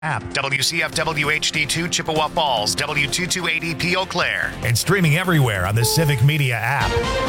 App WCFW HD2 Chippewa Falls, W228EP Eau Claire, and streaming everywhere on the Civic Media app.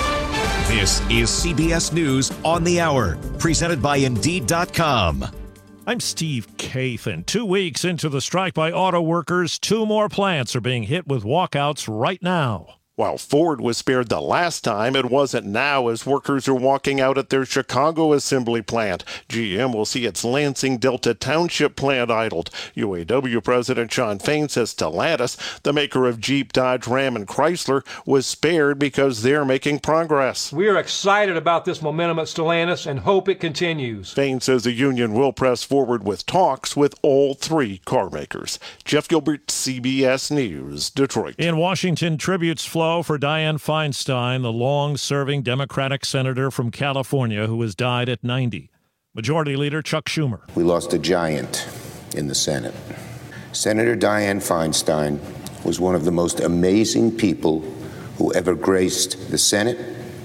This is CBS News on the Hour, presented by Indeed.com. I'm Steve Kathan. 2 weeks into the strike by auto workers, 2 more plants are being hit with walkouts right now. While Ford was spared the last time, it wasn't now as workers are walking out at their Chicago assembly plant. GM will see its Lansing Delta Township plant idled. UAW President Shawn Fain says Stellantis, the maker of Jeep, Dodge, Ram, and Chrysler, was spared because they're making progress. We are excited about this momentum at Stellantis and hope it continues. Fain says the union will press forward with talks with all 3 car makers. Jeff Gilbert, CBS News, Detroit. In Washington, tributes flow for Dianne Feinstein, the long-serving Democratic senator from California who has died at 90. Majority Leader Chuck Schumer. We lost a giant in the Senate. Senator Dianne Feinstein was one of the most amazing people who ever graced the Senate,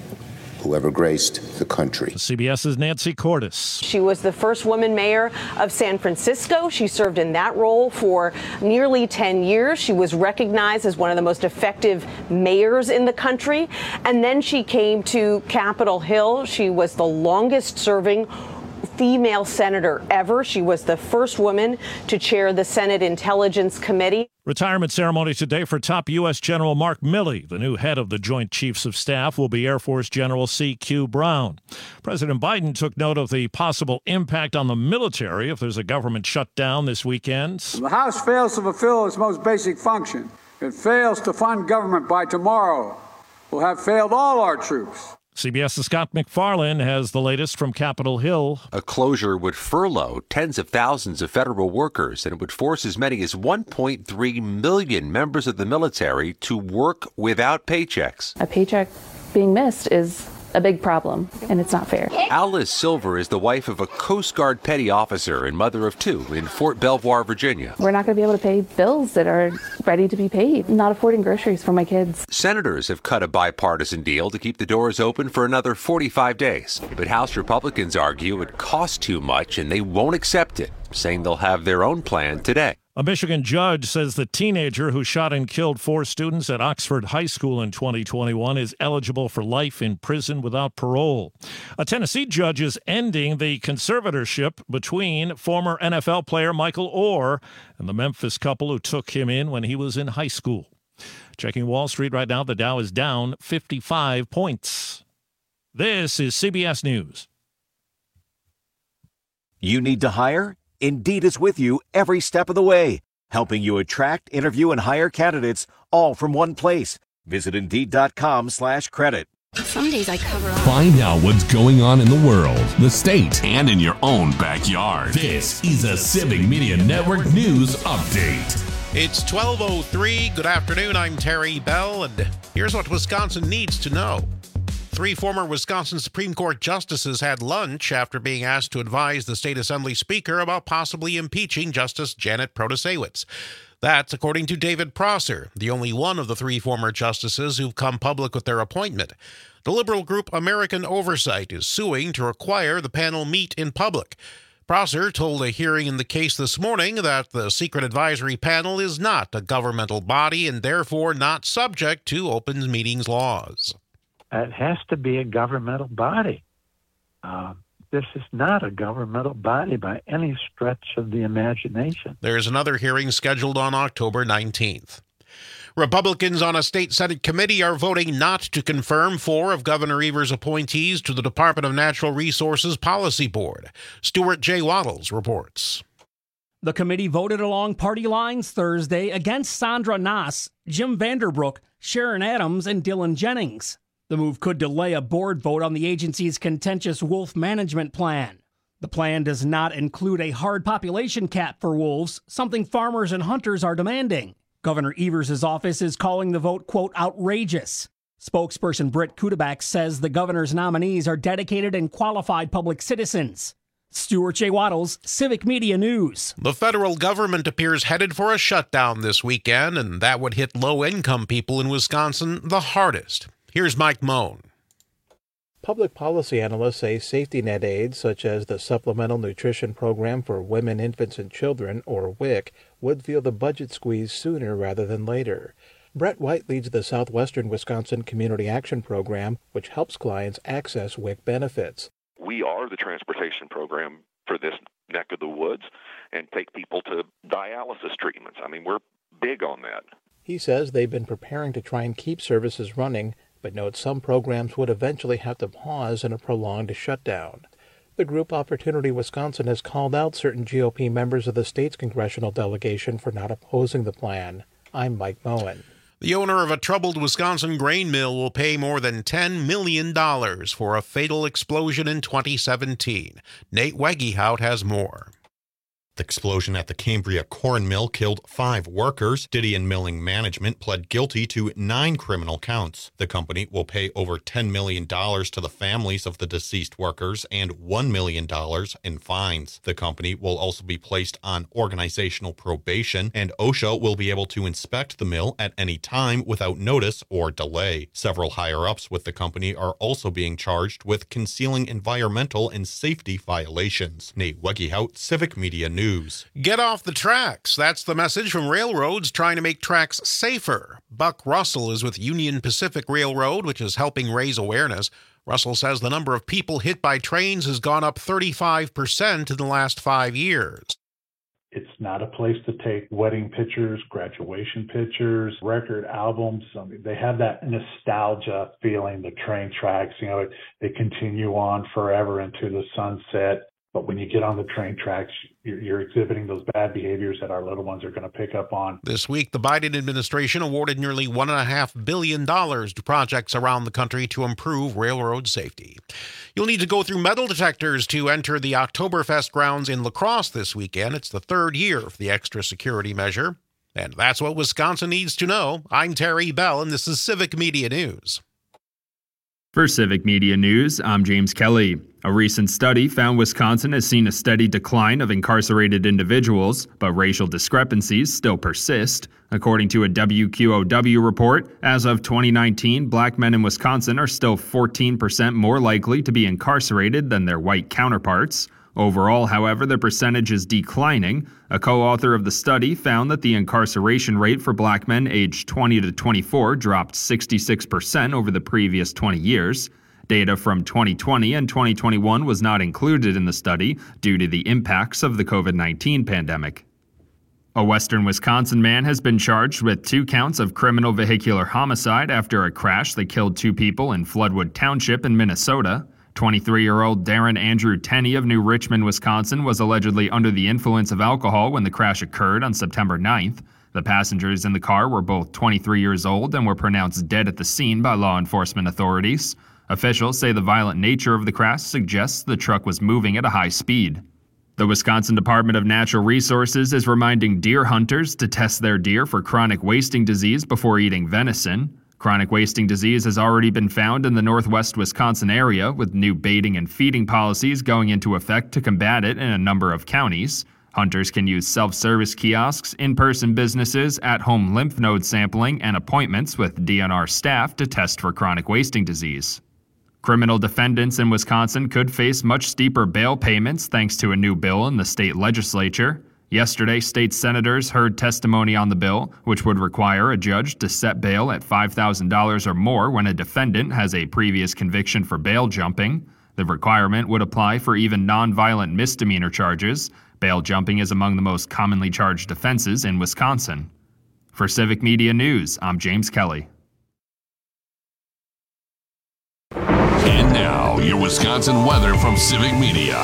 who ever graced the country. CBS's Nancy Cordes. She was the first woman mayor of San Francisco. She served in that role for nearly 10 years. She was recognized as one of the most effective mayors in the country. And then she came to Capitol Hill. She was the longest serving female senator ever. She was the first woman to chair the Senate Intelligence Committee. Retirement ceremony today for top U.S. General Mark Milley. The new head of the Joint Chiefs of Staff will be Air Force General C.Q. Brown. President Biden took note of the possible impact on the military if there's a government shutdown this weekend. The House fails to fulfill its most basic function. It fails to fund government by tomorrow. We'll have failed all our troops. CBS's Scott McFarland has the latest from Capitol Hill. A closure would furlough tens of thousands of federal workers, and it would force as many as 1.3 million members of the military to work without paychecks. A paycheck being missed is a big problem, and it's not fair. Alice Silver is the wife of a Coast Guard petty officer and mother of 2 in Fort Belvoir, Virginia. We're not going to be able to pay bills that are ready to be paid. I'm not affording groceries for my kids. Senators have cut a bipartisan deal to keep the doors open for another 45 days. But House Republicans argue it costs too much and they won't accept it, saying they'll have their own plan today. A Michigan judge says the teenager who shot and killed 4 students at Oxford High School in 2021 is eligible for life in prison without parole. A Tennessee judge is ending the conservatorship between former NFL player Michael Oher and the Memphis couple who took him in when he was in high school. Checking Wall Street right now, the Dow is down 55 points. This is CBS News. You need to hire? Indeed is with you every step of the way, helping you attract, interview, and hire candidates all from one place. Visit Indeed.com/credit. Some days I cover up. Find out what's going on in the world, the state, and in your own backyard. This is a Civic Media Network News Update. It's 12:03. Good afternoon. I'm Terry Bell, and here's what Wisconsin needs to know. 3 former Wisconsin Supreme Court justices had lunch after being asked to advise the state assembly speaker about possibly impeaching Justice Janet Protasiewicz. That's according to David Prosser, the only one of the 3 former justices who've come public with their appointment. The liberal group American Oversight is suing to require the panel meet in public. Prosser told a hearing in the case this morning that the secret advisory panel is not a governmental body and therefore not subject to open meetings laws. It has to be a governmental body. This is not a governmental body by any stretch of the imagination. There's another hearing scheduled on October 19th. Republicans on a state Senate committee are voting not to confirm 4 of Governor Evers' appointees to the Department of Natural Resources Policy Board. Stuart J. Waddles reports. The committee voted along party lines Thursday against Sandra Nass, Jim Vanderbrook, Sharon Adams, and Dylan Jennings. The move could delay a board vote on the agency's contentious wolf management plan. The plan does not include a hard population cap for wolves, something farmers and hunters are demanding. Governor Evers' office is calling the vote, quote, outrageous. Spokesperson Britt Kudabak says the governor's nominees are dedicated and qualified public citizens. Stuart J. Waddles, Civic Media News. The federal government appears headed for a shutdown this weekend, and that would hit low-income people in Wisconsin the hardest. Here's Mike Moan. Public policy analysts say safety net aids, such as the Supplemental Nutrition Program for Women, Infants, and Children, or WIC, would feel the budget squeeze sooner rather than later. Brett White leads the Southwestern Wisconsin Community Action Program, which helps clients access WIC benefits. We are the transportation program for this neck of the woods and take people to dialysis treatments. I mean, we're big on that. He says they've been preparing to try and keep services running, but notes some programs would eventually have to pause in a prolonged shutdown. The group Opportunity Wisconsin has called out certain GOP members of the state's congressional delegation for not opposing the plan. I'm Mike Moen. The owner of a troubled Wisconsin grain mill will pay more than $10 million for a fatal explosion in 2017. Nate Wegehout has more. The explosion at the Cambria corn mill killed 5 workers. Didion Milling Management pled guilty to 9 criminal counts. The company will pay over $10 million to the families of the deceased workers and $1 million in fines. The company will also be placed on organizational probation, and OSHA will be able to inspect the mill at any time without notice or delay. Several higher-ups with the company are also being charged with concealing environmental and safety violations. Nate Wegehout, Civic Media News. Get off the tracks. That's the message from railroads trying to make tracks safer. Buck Russell is with Union Pacific Railroad, which is helping raise awareness. Russell says the number of people hit by trains has gone up 35% in the last 5 years. It's not a place to take wedding pictures, graduation pictures, record albums. I mean, they have that nostalgia feeling, the train tracks, they continue on forever into the sunset. But when you get on the train tracks, you're exhibiting those bad behaviors that our little ones are going to pick up on. This week, the Biden administration awarded nearly $1.5 billion to projects around the country to improve railroad safety. You'll need to go through metal detectors to enter the Oktoberfest grounds in La Crosse this weekend. It's the 3rd year of the extra security measure. And that's what Wisconsin needs to know. I'm Terry Bell, and this is Civic Media News. For Civic Media News, I'm James Kelly. A recent study found Wisconsin has seen a steady decline of incarcerated individuals, but racial discrepancies still persist. According to a WQOW report, as of 2019, black men in Wisconsin are still 14% more likely to be incarcerated than their white counterparts. Overall, however, the percentage is declining. A co-author of the study found that the incarceration rate for black men aged 20 to 24 dropped 66% over the previous 20 years. Data from 2020 and 2021 was not included in the study due to the impacts of the COVID-19 pandemic. A western Wisconsin man has been charged with 2 counts of criminal vehicular homicide after a crash that killed 2 people in Floodwood Township in Minnesota. 23-year-old Darren Andrew Tenney of New Richmond, Wisconsin, was allegedly under the influence of alcohol when the crash occurred on September 9th. The passengers in the car were both 23 years old and were pronounced dead at the scene by law enforcement authorities. Officials say the violent nature of the crash suggests the truck was moving at a high speed. The Wisconsin Department of Natural Resources is reminding deer hunters to test their deer for chronic wasting disease before eating venison. Chronic wasting disease has already been found in the northwest Wisconsin area, with new baiting and feeding policies going into effect to combat it in a number of counties. Hunters can use self-service kiosks, in-person businesses, at-home lymph node sampling, and appointments with DNR staff to test for chronic wasting disease. Criminal defendants in Wisconsin could face much steeper bail payments thanks to a new bill in the state legislature. Yesterday, state senators heard testimony on the bill, which would require a judge to set bail at $5,000 or more when a defendant has a previous conviction for bail jumping. The requirement would apply for even nonviolent misdemeanor charges. Bail jumping is among the most commonly charged offenses in Wisconsin. For Civic Media News, I'm James Kelly. And now, your Wisconsin weather from Civic Media.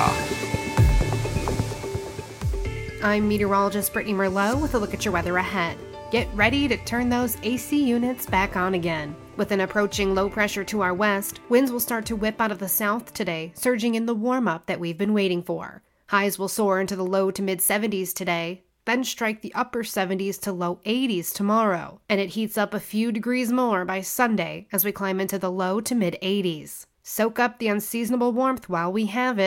I'm meteorologist Brittany Merlot with a look at your weather ahead. Get ready to turn those AC units back on again. With an approaching low pressure to our west, winds will start to whip out of the south today, surging in the warm-up that we've been waiting for. Highs will soar into the low to mid-70s today, then strike the upper 70s to low 80s tomorrow, and it heats up a few degrees more by Sunday as we climb into the low to mid-80s. Soak up the unseasonable warmth while we have it.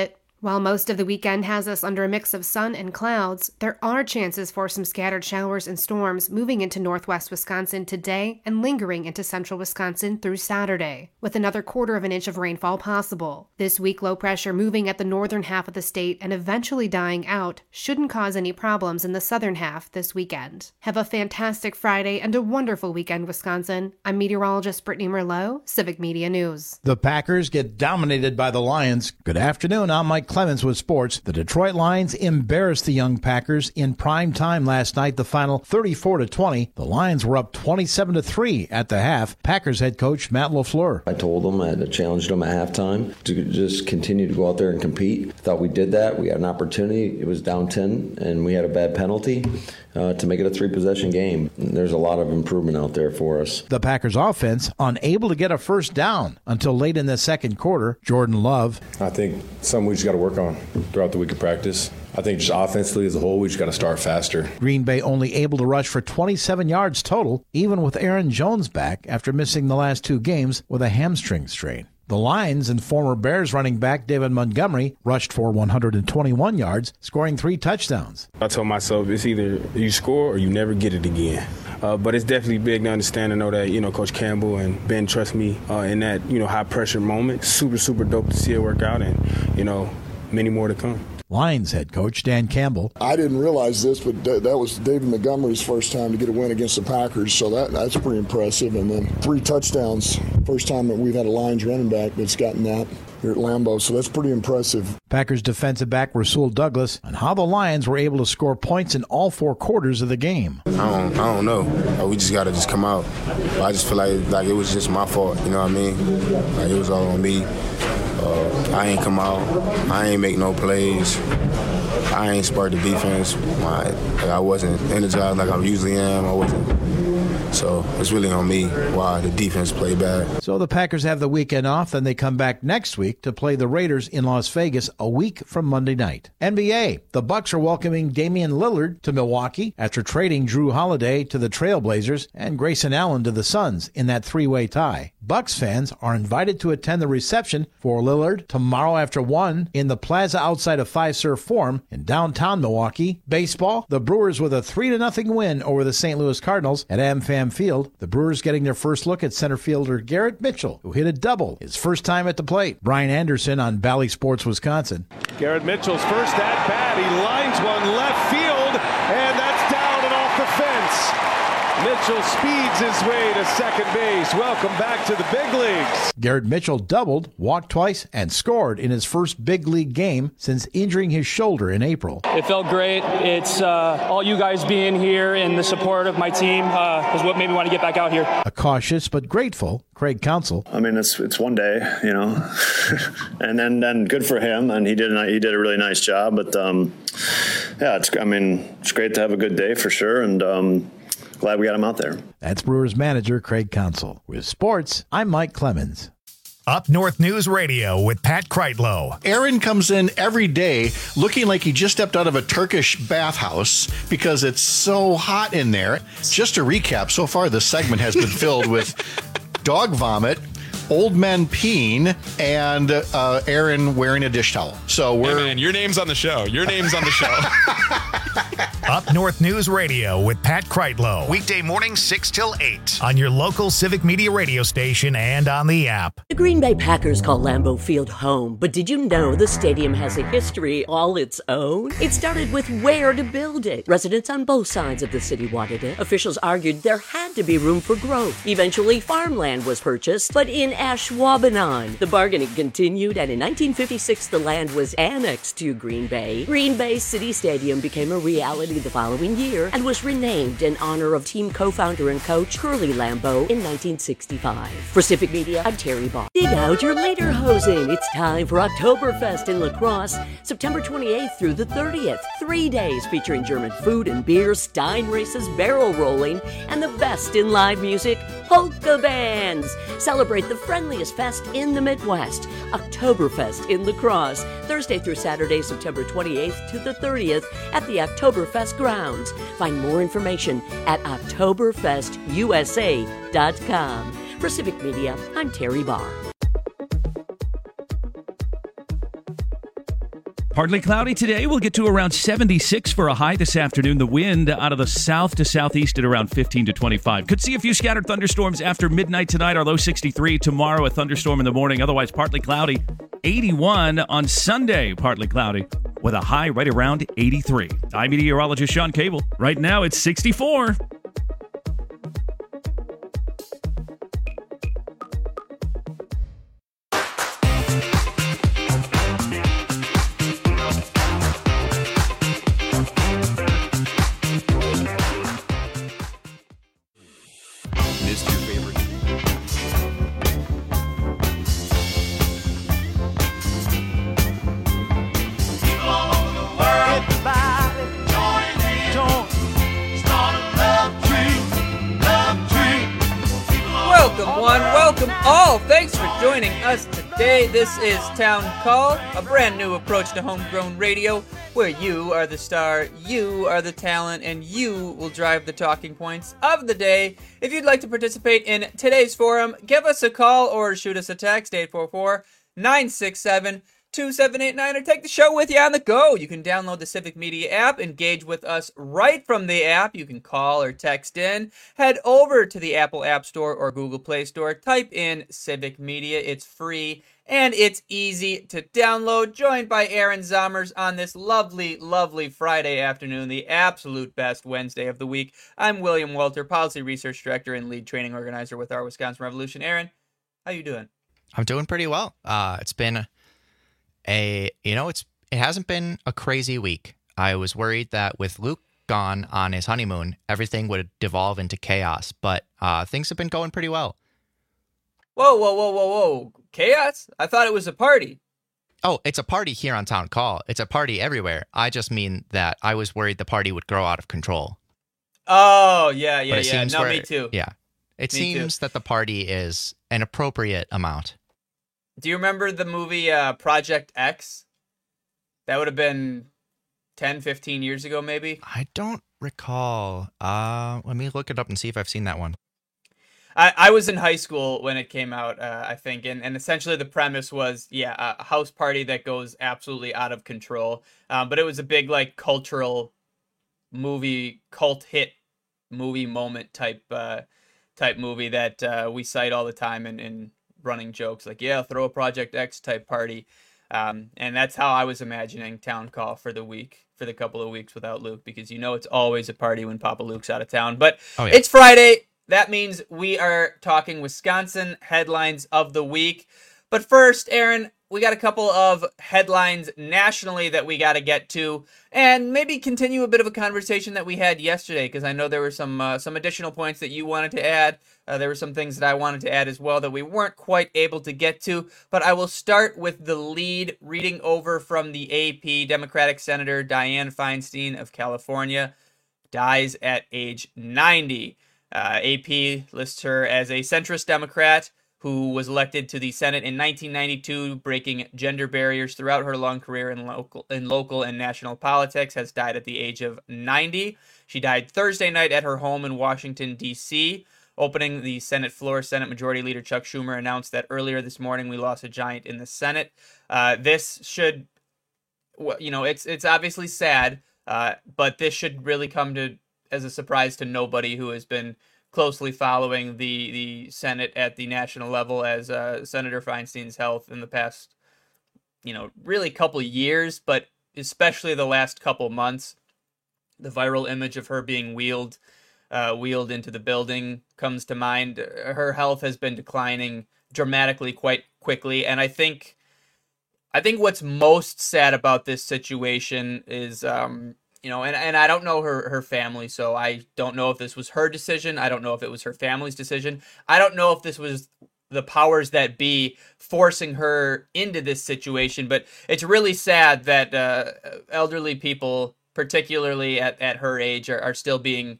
While most of the weekend has us under a mix of sun and clouds, there are chances for some scattered showers and storms moving into northwest Wisconsin today and lingering into central Wisconsin through Saturday, with another 1/4 inch of rainfall possible. This weak low pressure moving at the northern half of the state and eventually dying out shouldn't cause any problems in the southern half this weekend. Have a fantastic Friday and a wonderful weekend, Wisconsin. I'm meteorologist Brittany Merlot, Civic Media News. The Packers get dominated by the Lions. Good afternoon, I'm Mike Clemens with sports. The Detroit Lions embarrassed the young Packers in prime time last night, the final 34-20. The Lions were up 27-3 at the half. Packers head coach Matt LaFleur. I told them, I challenged them at halftime to just continue to go out there and compete. Thought we did that. We had an opportunity. It was down 10, and we had a bad penalty to make it a 3-possession game. There's a lot of improvement out there for us. The Packers offense unable to get a first down until late in the second quarter. Jordan Love. I think something we just got to work on throughout the week of practice. I think just offensively as a whole, we just got to start faster. Green Bay only able to rush for 27 yards total, even with Aaron Jones back after missing the last 2 games with a hamstring strain. The Lions and former Bears running back David Montgomery rushed for 121 yards, scoring 3 touchdowns. I told myself it's either you score or you never get it again. But it's definitely big to understand and know that, Coach Campbell and Ben trust me in that, high-pressure moment. Super, super dope to see it work out and, many more to come. Lions head coach Dan Campbell. I didn't realize this, but that was David Montgomery's first time to get a win against the Packers, so that's pretty impressive. And then 3 touchdowns, first time that we've had a Lions running back that's gotten that here at Lambeau, so that's pretty impressive. Packers defensive back Rasul Douglas on how the Lions were able to score points in all 4 quarters of the game. I don't know. We just got to come out. I just feel like it was just my fault, you know what I mean? Like it was all on me. I ain't come out. I ain't make no plays. I ain't sparked the defense. I wasn't energized like I usually am. I wasn't. So it's really on me why the defense played bad. So the Packers have the weekend off, then they come back next week to play the Raiders in Las Vegas a week from Monday night. NBA, the Bucks are welcoming Damian Lillard to Milwaukee after trading Drew Holiday to the Trailblazers and Grayson Allen to the Suns in that 3-way tie. Bucks fans are invited to attend the reception for Lillard tomorrow after 1 in the plaza outside of Fiserv Forum in downtown Milwaukee. Baseball, the Brewers with a 3-0 win over the St. Louis Cardinals at AmFam Field. The Brewers getting their first look at center fielder Garrett Mitchell, who hit a double his first time at the plate. Brian Anderson on Bally Sports, Wisconsin. Garrett Mitchell's first at bat. He lines one left field, and that's down and off the fence. Mitchell speeds his way to second base. Welcome back to the big leagues. Garrett Mitchell doubled, walked twice, and scored in his first big league game since injuring his shoulder in April. It felt great. It's all you guys being here and the support of my team is what made me want to get back out here. A cautious but grateful Craig Counsell. I mean, it's one day, and then good for him, and he did a really nice job. But it's great to have a good day for sure, and glad we got him out there. That's Brewers manager Craig Counsell. With sports, I'm Mike Clemens. Up North News Radio with Pat Kreitlow. Aaron comes in every day looking like he just stepped out of a Turkish bathhouse because it's so hot in there. Just to recap, so far this segment has been filled with dog vomit, old men peeing, and Aaron wearing a dish towel. So hey man, your name's on the show. Your name's on the show. Up North News Radio with Pat Kreitlow. Weekday mornings 6 till 8 on your local Civic Media radio station and on the app. The Green Bay Packers call Lambeau Field home, but did you know the stadium has a history all its own? It started with where to build it. Residents on both sides of the city wanted it. Officials argued there had to be room for growth. Eventually, farmland was purchased, but in Ashwaubenon, the bargaining continued, and in 1956, the land was annexed to Green Bay. Green Bay City Stadium became a reality the following year and was renamed in honor of team co-founder and coach Curly Lambeau in 1965. For Civic Media, I'm Terry Ball. Dig out your lederhosen. It's time for Oktoberfest in La Crosse, September 28th through the 30th. 3 days featuring German food and beer, Stein races, barrel rolling, and the best in live music, polka bands. Celebrate the friendliest fest in the Midwest, Oktoberfest in La Crosse, Thursday through Saturday, September 28th to the 30th at the Oktoberfest grounds. Find more information at OktoberfestUSA.com. For Civic Media, I'm Terry Barr. Partly cloudy today. We'll get to around 76 for a high this afternoon. The wind out of the south to southeast at around 15 to 25. Could see a few scattered thunderstorms after midnight tonight. Our low 63. Tomorrow, a thunderstorm in the morning. Otherwise, partly cloudy. 81 on Sunday, partly cloudy, with a high right around 83. I'm meteorologist Sean Cable. Right now, it's 64. Welcome all. Thanks for joining us today. This is Town Call, a brand new approach to homegrown radio where you are the star, you are the talent, and you will drive the talking points of the day. If you'd like to participate in today's forum, give us a call or shoot us a text, 844-967-2789, or take the show with you on the go. You can download the Civic Media app, engage with us right from the app. You can call or text in. Head over to the Apple App Store or Google Play Store. Type in Civic Media. It's free and it's easy to download. Joined by Aaron Zommers on this lovely, lovely Friday afternoon, the absolute best Wednesday of the week. I'm William Walter, Policy Research Director and Lead Training Organizer with our Wisconsin Revolution. Aaron, how you doing? I'm doing pretty well. It's been it hasn't been a crazy week. I was worried that with Luke gone on his honeymoon, everything would devolve into chaos, but things have been going pretty well. Whoa. Chaos? I thought it was a party. Oh, it's a party here on Town Call. It's a party everywhere. I just mean that I was worried the party would grow out of control. Oh, yeah. No, me too. Yeah. It seems that the party is an appropriate amount. Do you remember the movie Project X? That would have been 10, 15 years ago, maybe? I don't recall. Let me look it up and see if I've seen that one. I was in high school when it came out, I think, and essentially the premise was, a house party that goes absolutely out of control. But it was a big, cultural movie, cult hit movie moment type movie that we cite all the time in running jokes, throw a Project X type party. And that's how I was imagining Town Call for the couple of weeks without Luke, because it's always a party when Papa Luke's out of town. But It's Friday. That means we are talking Wisconsin headlines of the week. But first, Aaron, we got a couple of headlines nationally that we got to get to, and maybe continue a bit of a conversation that we had yesterday, because I know there were some additional points that you wanted to add. There were some things that I wanted to add as well that we weren't quite able to get to, but I will start with the lead, reading over from the AP. Democratic Senator Dianne Feinstein of California dies at age 90. AP lists her as a centrist Democrat who was elected to the Senate in 1992, breaking gender barriers throughout her long career in local and national politics, has died at the age of 90. She died Thursday night at her home in Washington, D.C. Opening the Senate floor, Senate Majority Leader Chuck Schumer announced that earlier this morning we lost a giant in the Senate. This should, it's obviously sad, but this should really come as a surprise to nobody who has been closely following the Senate at the national level, as Senator Feinstein's health in the past, really couple years, but especially the last couple months. The viral image of her being wheeled into the building comes to mind. Her health has been declining dramatically quite quickly, and I think what's most sad about this situation is and I don't know her family, so I don't know if this was her decision. I don't know if it was her family's decision. I don't know if this was the powers that be forcing her into this situation, but it's really sad that elderly people, particularly at her age, are still being,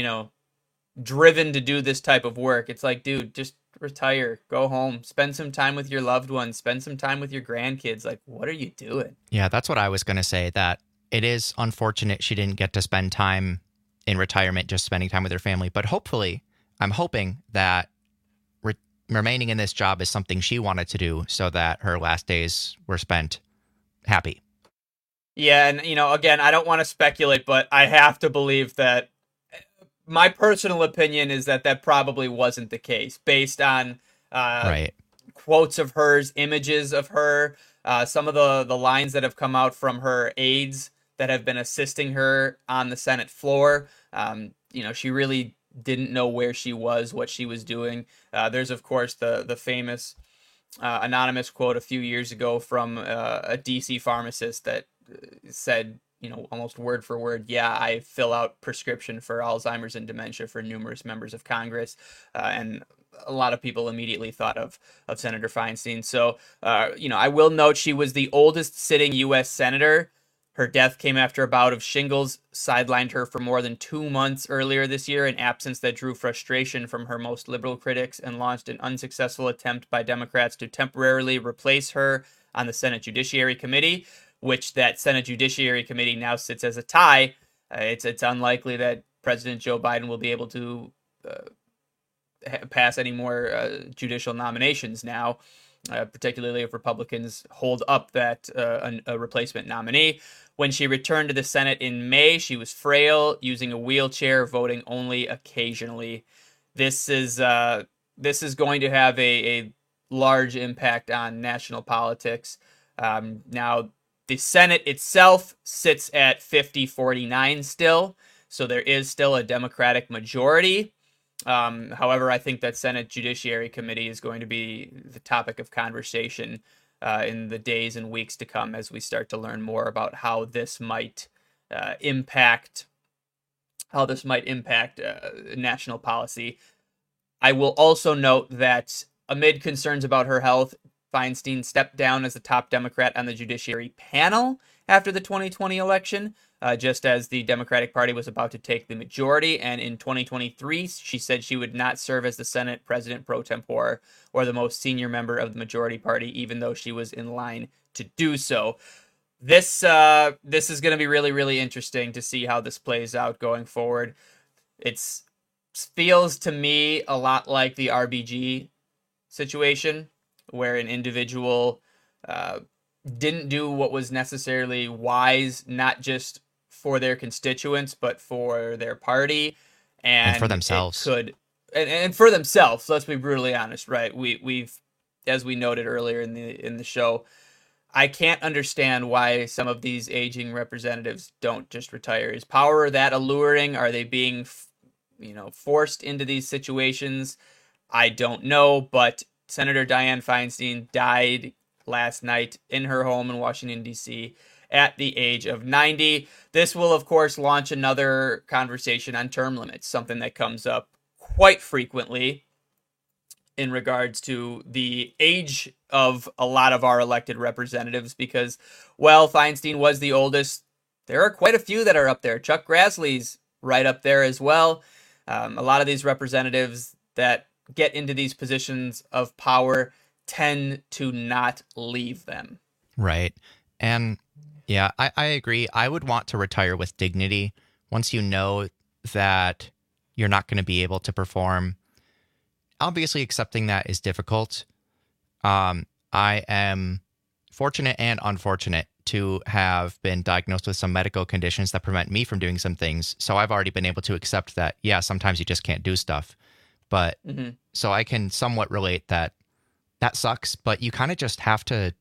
driven to do this type of work. It's like, dude, just retire, go home, spend some time with your loved ones, spend some time with your grandkids. Like, what are you doing? Yeah, that's what I was going to say, that it is unfortunate she didn't get to spend time in retirement, just spending time with her family. But hopefully, I'm hoping that remaining in this job is something she wanted to do so that her last days were spent happy. Yeah, and again, I don't want to speculate, but I have to believe that my personal opinion is that probably wasn't the case based on Right. quotes of hers, images of her, some of the lines that have come out from her aides that have been assisting her on the Senate floor. She really didn't know where she was, what she was doing. There's, of course, the famous anonymous quote a few years ago from a DC pharmacist that said, almost word for word, yeah, I fill out prescription for Alzheimer's and dementia for numerous members of Congress. And a lot of people immediately thought of Senator Feinstein. So, I will note she was the oldest sitting U.S. senator. Her death came after a bout of shingles sidelined her for more than 2 months earlier this year, an absence that drew frustration from her most liberal critics and launched an unsuccessful attempt by Democrats to temporarily replace her on the Senate Judiciary Committee, which that Senate Judiciary Committee now sits as a tie. It's unlikely that President Joe Biden will be able to pass any more judicial nominations now, particularly if Republicans hold up that a replacement nominee. When she returned to the Senate in May, she was frail, using a wheelchair, voting only occasionally. This is going to have a large impact on national politics. Now, the Senate itself sits at 50-49 still, so there is still a Democratic majority. However, I think that Senate Judiciary Committee is going to be the topic of conversation in the days and weeks to come as we start to learn more about how this might impact national policy. I will also note that amid concerns about her health, Feinstein stepped down as the top Democrat on the Judiciary panel after the 2020 election, just as the Democratic Party was about to take the majority. And in 2023, she said she would not serve as the Senate President pro tempore or the most senior member of the majority party, even though she was in line to do so. This is going to be really, really interesting to see how this plays out going forward. It feels to me a lot like the RBG situation, where an individual didn't do what was necessarily wise, not just for their constituents, but for their party and for themselves. And for themselves. Let's be brutally honest, right? We've, as we noted earlier in the show, I can't understand why some of these aging representatives don't just retire. Is power that alluring? Are they being, forced into these situations? I don't know, but Senator Dianne Feinstein died last night in her home in Washington, D.C. at the age of 90. This will, of course, launch another conversation on term limits, something that comes up quite frequently in regards to the age of a lot of our elected representatives because, well, Feinstein was the oldest. There are quite a few that are up there. Chuck Grassley's right up there as well. A lot of these representatives that get into these positions of power tend to not leave them. Right. And yeah, I agree. I would want to retire with dignity once you know that you're not going to be able to perform. Obviously, accepting that is difficult. I am fortunate and unfortunate to have been diagnosed with some medical conditions that prevent me from doing some things. So I've already been able to accept that, yeah, sometimes you just can't do stuff. But so I can somewhat relate that sucks, but you kind of just have to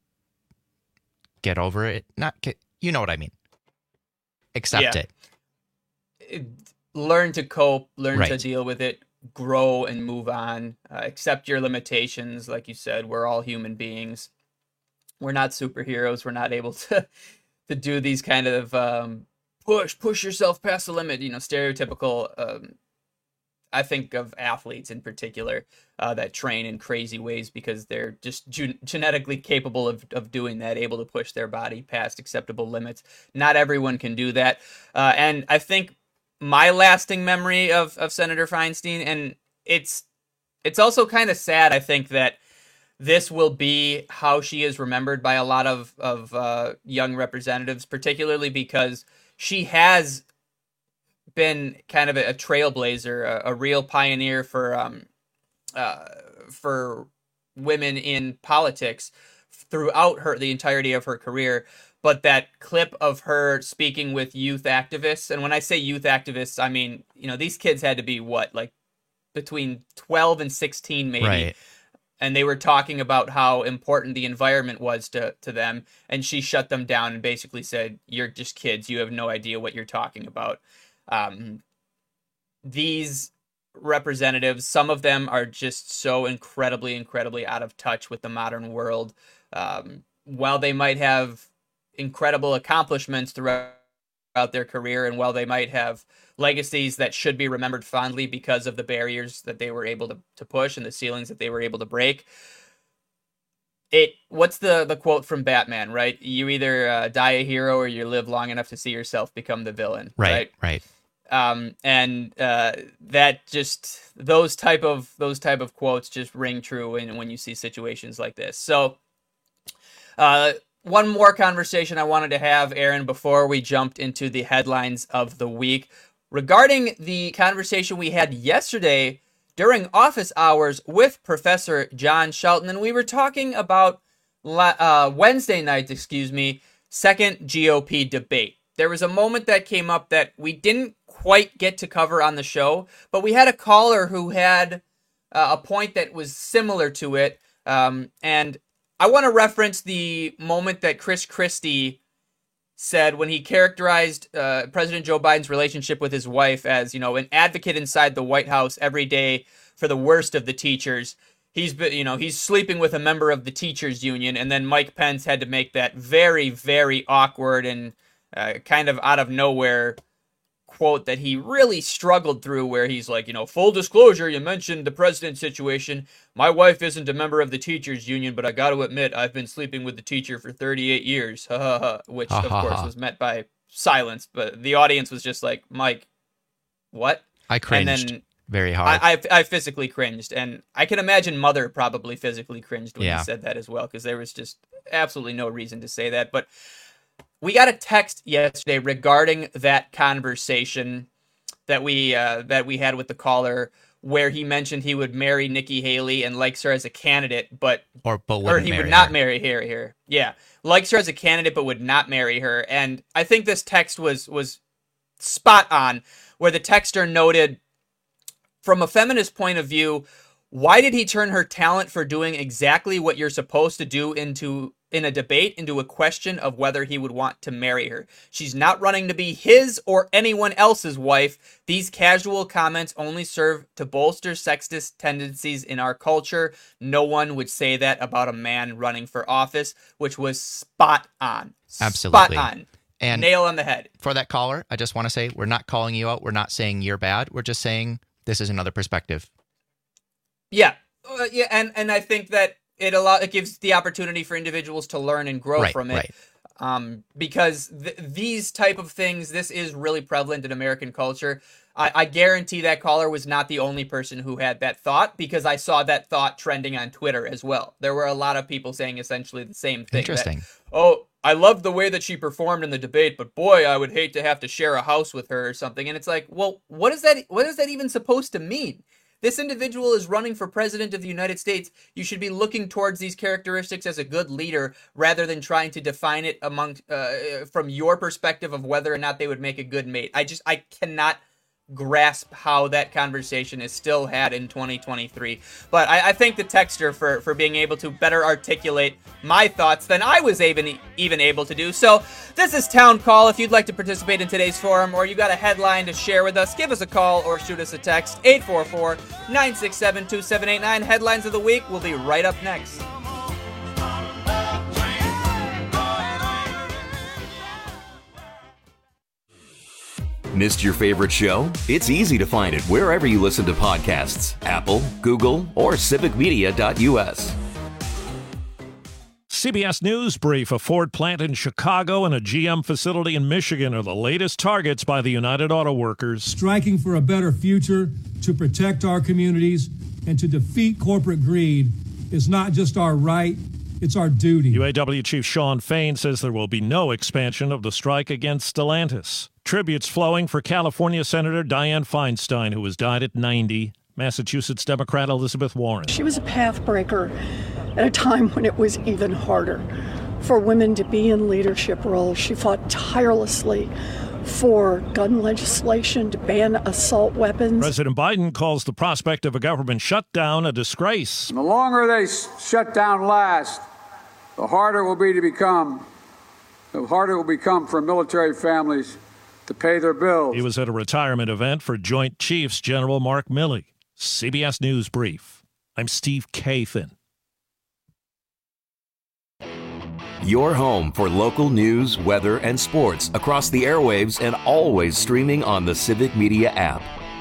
get over it. You know what I mean? Accept it. Learn to cope, learn to deal with it, grow and move on. Accept your limitations. Like you said, we're all human beings. We're not superheroes. We're not able to do these kind of push yourself past the limit, stereotypical. I think of athletes in particular that train in crazy ways because they're just genetically capable of doing that, able to push their body past acceptable limits. Not everyone can do that. And I think my lasting memory of Senator Feinstein, and it's also kind of sad, I think, that this will be how she is remembered by a lot of young representatives, particularly because she has been kind of a trailblazer, a real pioneer for women in politics throughout the entirety of her career. but that clip of her speaking with youth activists, and when I say youth activists, I mean, these kids had to be between 12 and 16 maybe. Right. And they were talking about how important the environment was to them. And she shut them down and basically said, "You're just kids. You have no idea what you're talking about." These representatives, some of them are just so incredibly, incredibly out of touch with the modern world. While they might have incredible accomplishments throughout their career, and while they might have legacies that should be remembered fondly because of the barriers that they were able to push and the ceilings that they were able to break. What's the quote from Batman, right? You either die a hero or you live long enough to see yourself become the villain. Right. And that just those type of quotes just ring true when you see situations like this. So one more conversation I wanted to have, Aaron, before we jumped into the headlines of the week, regarding the conversation we had yesterday during office hours with Professor John Shelton. And we were talking about Wednesday night, second GOP debate. There was a moment that came up that we didn't quite get to cover on the show, but we had a caller who had a point that was similar to it. And I want to reference the moment that Chris Christie said when he characterized President Joe Biden's relationship with his wife as, an advocate inside the White House every day for the worst of the teachers. He's sleeping with a member of the teachers union, and then Mike Pence had to make that very, very awkward and kind of out of nowhere quote that he really struggled through, where he's like, full disclosure, you mentioned the president situation. My wife isn't a member of the teachers union, but I got to admit, I've been sleeping with the teacher for 38 years, which of course was met by silence, but the audience was just like, Mike, what? I cringed and then very hard. I physically cringed, and I can imagine Mother probably physically cringed when he said that as well, because there was just absolutely no reason to say that. But we got a text yesterday regarding that conversation that we had with the caller, where he mentioned he would marry Nikki Haley and likes her as a candidate, but he would not marry her. Yeah, likes her as a candidate, but would not marry her. And I think this text was spot on, where the texter noted, from a feminist point of view, why did he turn her talent for doing exactly what you're supposed to do in a debate into a question of whether he would want to marry her? She's not running to be his or anyone else's wife. These casual comments only serve to bolster sexist tendencies in our culture. No one would say that about a man running for office, which was spot on. Absolutely. Spot on. And nail on the head. For that caller, I just want to say, we're not calling you out. We're not saying you're bad. We're just saying this is another perspective. Yeah. And I think that it gives the opportunity for individuals to learn and grow from it. Right. Because these type of things, this is really prevalent in American culture. I guarantee that caller was not the only person who had that thought, because I saw that thought trending on Twitter as well. There were a lot of people saying essentially the same thing. Interesting. I loved the way that she performed in the debate, but boy, I would hate to have to share a house with her or something. And it's like, well, what is that even supposed to mean? This individual is running for president of the United States. You should be looking towards these characteristics as a good leader, rather than trying to define it from your perspective of whether or not they would make a good mate. I cannot grasp how that conversation is still had in 2023. But I thank the texter for being able to better articulate my thoughts than I was even able to do. So this is Town Call. If you'd like to participate in today's forum, or you got a headline to share with us, give us a call or shoot us a text. 844-967-2789. Headlines of the week will be right up next. Missed your favorite show? It's easy to find it wherever you listen to podcasts. Apple, Google, or civicmedia.us. CBS News Brief: a Ford plant in Chicago and a GM facility in Michigan are the latest targets by the United Auto Workers. Striking for a better future, to protect our communities, and to defeat corporate greed is not just our right, it's our duty. UAW Chief Shawn Fain says there will be no expansion of the strike against Stellantis. Tributes flowing for California Senator Dianne Feinstein, who has died at 90. Massachusetts Democrat Elizabeth Warren. She was a path breaker at a time when it was even harder for women to be in leadership roles. She fought tirelessly for gun legislation to ban assault weapons. President Biden calls the prospect of a government shutdown a disgrace. And the longer they shut down last, the harder it will become for military families to pay their bills. He was at a retirement event for Joint Chiefs General Mark Milley. CBS News Brief. I'm Steve Kathan. Your home for local news, weather, and sports across the airwaves and always streaming on the Civic Media app.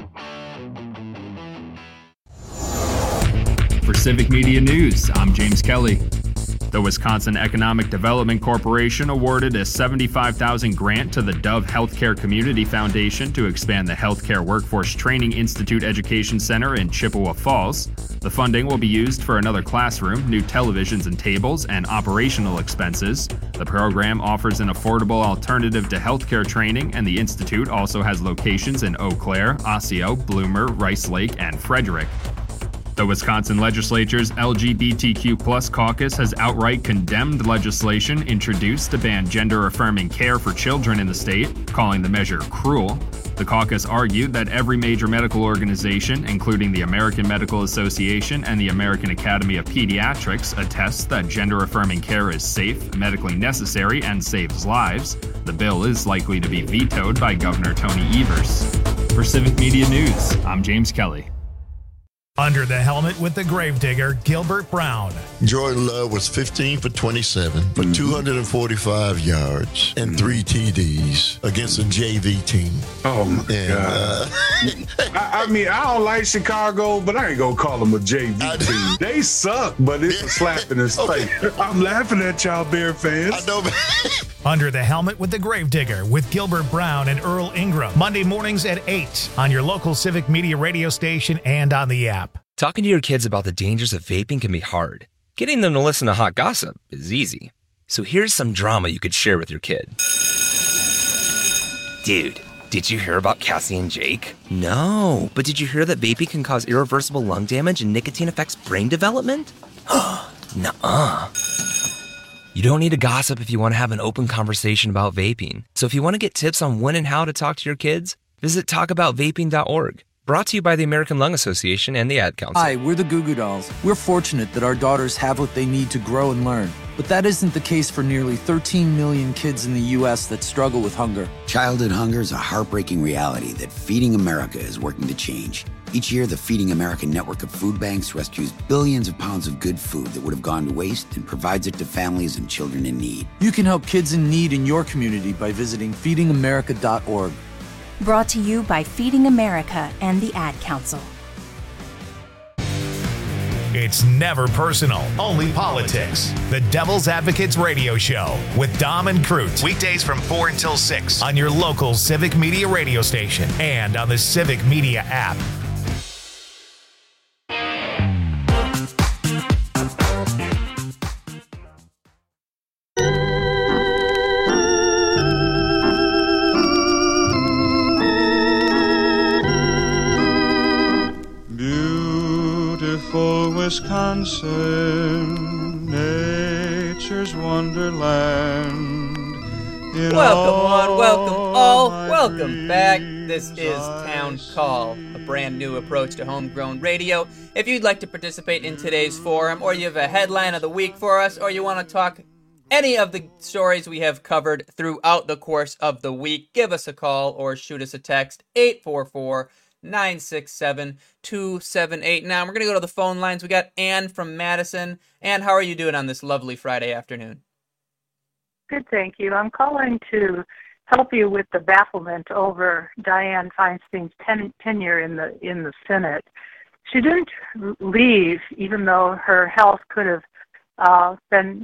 For Civic Media News, I'm James Kelly. The Wisconsin Economic Development Corporation awarded a $75,000 grant to the Dove Healthcare Community Foundation to expand the Healthcare Workforce Training Institute Education Center in Chippewa Falls. The funding will be used for another classroom, new televisions and tables, and operational expenses. The program offers an affordable alternative to healthcare training, and the institute also has locations in Eau Claire, Osseo, Bloomer, Rice Lake, and Frederick. The Wisconsin Legislature's LGBTQ+ caucus has outright condemned legislation introduced to ban gender-affirming care for children in the state, calling the measure cruel. The caucus argued that every major medical organization, including the American Medical Association and the American Academy of Pediatrics, attests that gender-affirming care is safe, medically necessary, and saves lives. The bill is likely to be vetoed by Governor Tony Evers. For Civic Media News, I'm James Kelly. Under the helmet with the gravedigger, Gilbert Brown. Jordan Love was 15 for 27 for 245 yards and 3 TDs against a JV team. Oh, my God. I mean, I don't like Chicago, but I ain't going to call them a JV team. They suck, but it's a slap in his face. I'm laughing at y'all Bear fans. I know, man. Under the helmet with the gravedigger with Gilbert Brown and Earl Ingram. Monday mornings at 8 on your local Civic Media radio station and on the app. Talking to your kids about the dangers of vaping can be hard. Getting them to listen to hot gossip is easy. So here's some drama you could share with your kid. Dude, did you hear about Cassie and Jake? No, but did you hear that vaping can cause irreversible lung damage and nicotine affects brain development? Nuh-uh. You don't need to gossip if you want to have an open conversation about vaping. So if you want to get tips on when and how to talk to your kids, visit talkaboutvaping.org. Brought to you by the American Lung Association and the Ad Council. Hi, we're the Goo Goo Dolls. We're fortunate that our daughters have what they need to grow and learn. But that isn't the case for nearly 13 million kids in the U.S. that struggle with hunger. Childhood hunger is a heartbreaking reality that Feeding America is working to change. Each year, the Feeding America network of food banks rescues billions of pounds of good food that would have gone to waste and provides it to families and children in need. You can help kids in need in your community by visiting feedingamerica.org. Brought to you by Feeding America and the Ad Council. It's never personal, only politics. The Devil's Advocates Radio Show with Dom and Crute. Weekdays from 4 until 6 on your local Civic Media radio station and on the Civic Media app. Wisconsin, nature's wonderland. Welcome welcome back. This is Town Call, a brand new approach to homegrown radio. If you'd like to participate in today's forum, or you have a headline of the week for us, or you want to talk any of the stories we have covered throughout the course of the week, give us a call or shoot us a text, 844-967-2789. Now, we're going to go to the phone lines. We got Ann from Madison. Ann, how are you doing on this lovely Friday afternoon? Good, thank you. I'm calling to help you with the bafflement over Dianne Feinstein's tenure in the Senate. She didn't leave, even though her health could have been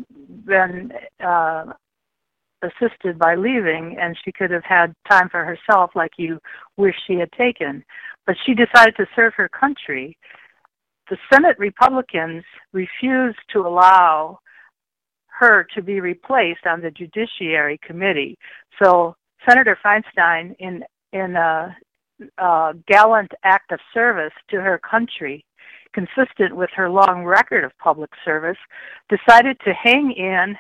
assisted by leaving, and she could have had time for herself like you wish she had taken. But she decided to serve her country. The Senate Republicans refused to allow her to be replaced on the Judiciary Committee. So Senator Feinstein, in a gallant act of service to her country, consistent with her long record of public service, decided to hang in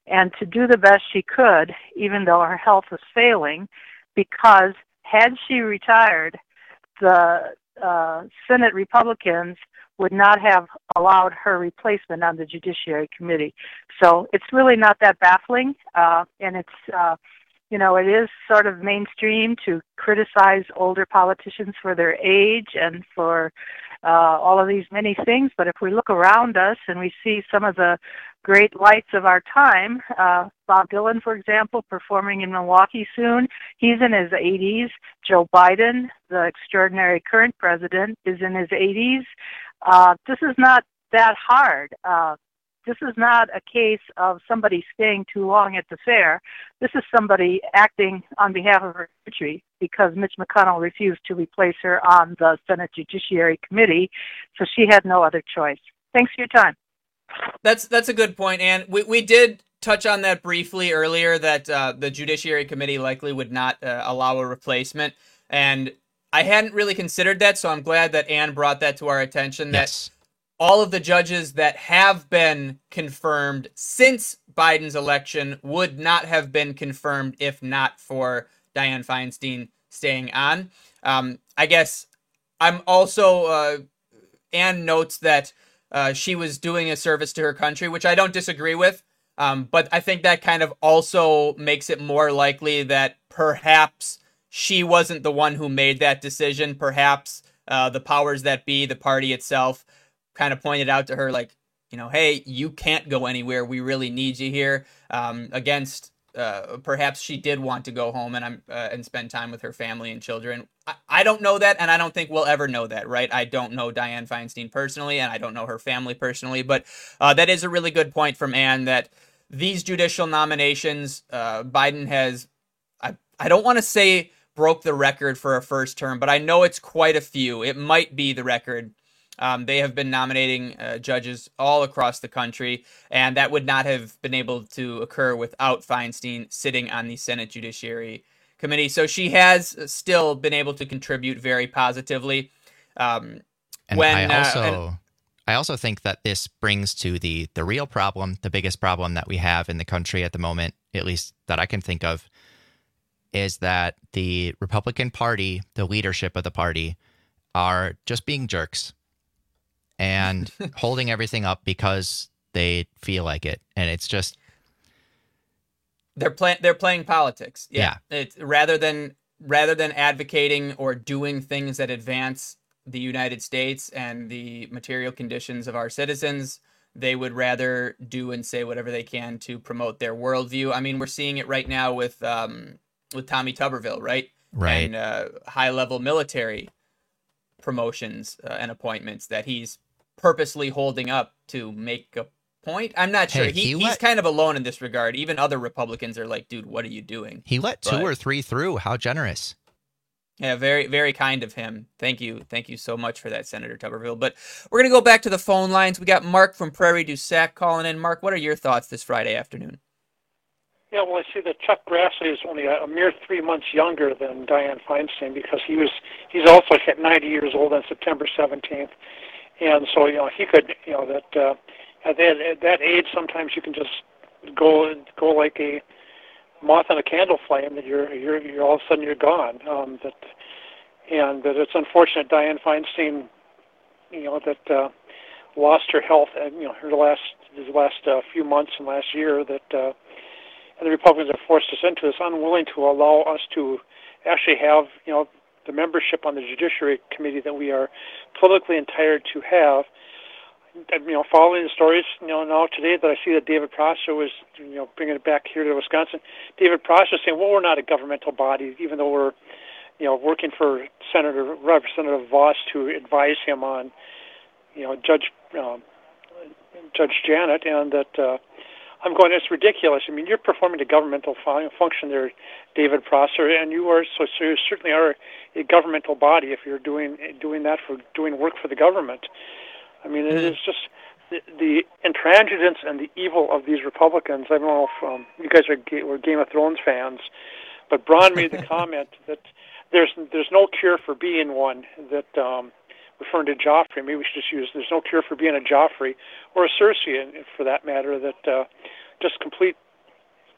and to do the best she could, even though her health was failing, because had she retired, the Senate Republicans would not have allowed her replacement on the Judiciary Committee. So it's really not that baffling, and it's, it is sort of mainstream to criticize older politicians for their age and for all of these many things, but if we look around us and we see some of the great lights of our time, Bob Dylan, for example, performing in Milwaukee soon, he's in his 80s. Joe Biden, the extraordinary current president, is in his 80s. This is not that hard. This is not a case of somebody staying too long at the fair. This is somebody acting on behalf of her country because Mitch McConnell refused to replace her on the Senate Judiciary Committee, so she had no other choice. Thanks for your time. That's a good point, Ann. We did touch on that briefly earlier, that the Judiciary Committee likely would not allow a replacement, and I hadn't really considered that, so I'm glad that Ann brought that to our attention, Yes. that all of the judges that have been confirmed since Biden's election would not have been confirmed if not for Dianne Feinstein staying on. I guess I'm also, Ann notes that she was doing a service to her country, which I don't disagree with, but I think that kind of also makes it more likely that perhaps she wasn't the one who made that decision. Perhaps the powers that be, the party itself, kind of pointed out to her, like, hey, you can't go anywhere. We really need you here. Perhaps she did want to go home and spend time with her family and children. I don't know that, and I don't think we'll ever know that, right? I don't know Dianne Feinstein personally, and I don't know her family personally, but that is a really good point from Ann, that these judicial nominations, Biden has, I don't want to say broke the record for a first term, but I know it's quite a few. It might be the record. They have been nominating judges all across the country, and that would not have been able to occur without Feinstein sitting on the Senate Judiciary Committee. So she has still been able to contribute very positively. I also think that this brings to the real problem, the biggest problem that we have in the country at the moment, at least that I can think of, is that the Republican Party, the leadership of the party, are just being jerks and holding everything up because they feel like it, and it's just they're playing politics. Yeah. It's rather than advocating or doing things that advance the United States and the material conditions of our citizens, they would rather do and say whatever they can to promote their worldview. I mean, we're seeing it right now with Tommy Tuberville, right? Right. And high-level military promotions and appointments that he's purposely holding up to make a point. I'm not sure. He's kind of alone in this regard. Even other Republicans are like, dude, what are you doing? He let two or three through. How generous. Yeah, very, very kind of him. Thank you. Thank you so much for that, Senator Tuberville. But we're going to go back to the phone lines. We got Mark from Prairie du Sac calling in. Mark, what are your thoughts this Friday afternoon? Yeah, well, I see that Chuck Grassley is only a mere 3 months younger than Dianne Feinstein, because he's also hit 90 years old on September 17th. And so, he could, that at that age, sometimes you can just go like a moth on a candle flame, that you're all of a sudden you're gone. That it's unfortunate Dianne Feinstein, that lost her health, and the last few months and last year, that and the Republicans have forced us into this, unwilling to allow us to actually have the membership on the Judiciary Committee that we are politically entitled to have. Following the stories, now today that I see that David Prosser was, bringing it back here to Wisconsin. David Prosser saying, well, we're not a governmental body, even though we're, working for Representative Voss to advise him on, Judge Janet, and that I'm going, it's ridiculous. I mean, you're performing a governmental function there, David Prosser, and you certainly are a governmental body if you're doing that for doing work for the government. I mean, it is just the intransigence and the evil of these Republicans. I don't know if you guys were Game of Thrones fans, but Braun made the comment that there's no cure for being one, that referring to Joffrey, maybe we should just use, there's no cure for being a Joffrey or a Cersei, for that matter, that just complete